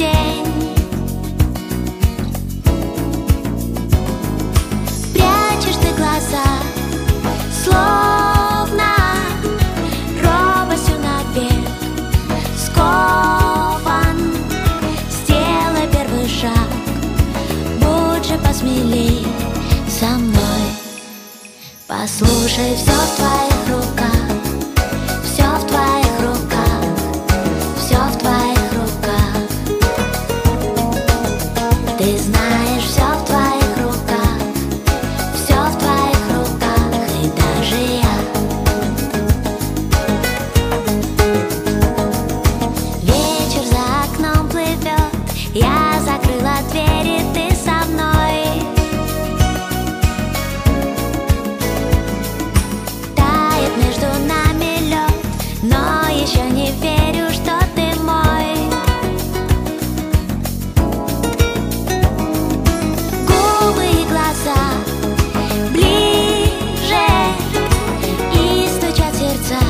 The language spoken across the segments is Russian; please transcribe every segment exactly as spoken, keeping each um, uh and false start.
день. Прячешь ты глаза, словно робостью навек скован. Сделай первый шаг, будь же посмелей со мной. Послушай, все в твоих руках, все в твоих руках, все в твоих руках. Ты знаешь, все в твоих руках, все в твоих руках, и даже я. Вечер за окном плывет, я закрыла дверь, и ты со мной. Тает между нами лед, но еще не верю, что ты мой. Губы и глаза ближе, и стучат сердца.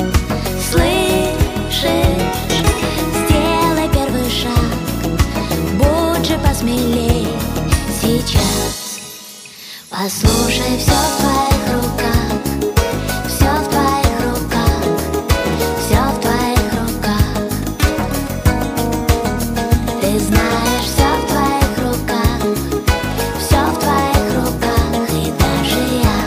Слышишь? Сделай первый шаг, будь же посмелей сейчас. Послушай, все в твоих руках, все в твоих руках, все в твоих руках. Ты знаешь, все в твоих руках, все в твоих руках, и даже я.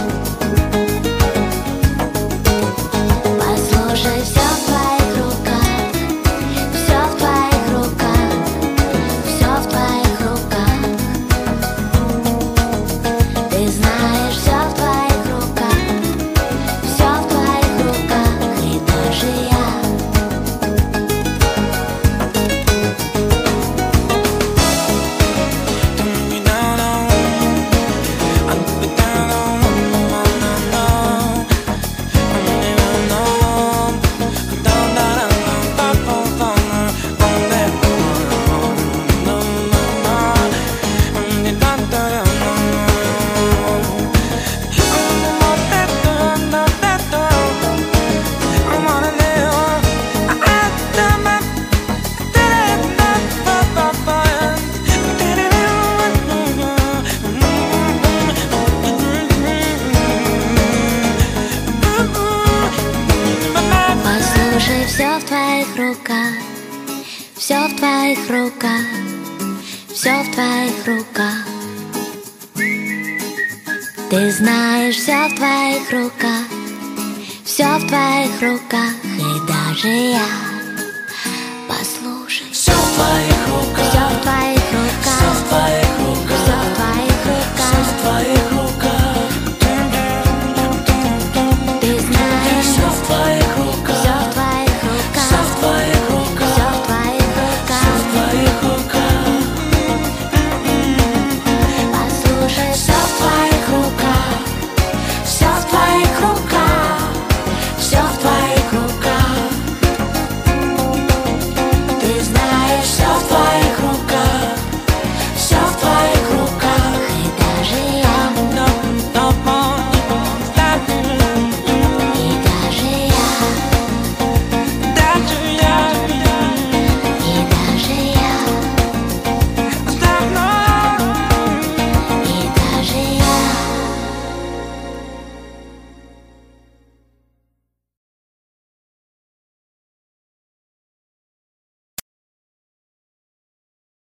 Послушай, все в твоих руках, все в твоих руках, все в твоих руках. Ты знаешь, все в твоих руках, все в твоих руках, и даже я. Послушай, все в твоих руках, все в твоих руках, все в твоих руках. Ты знаешь, все в твоих руках, все в твоих руках, и даже я. Послушай, Все в твоих руках, все в твоих все руках, в твоих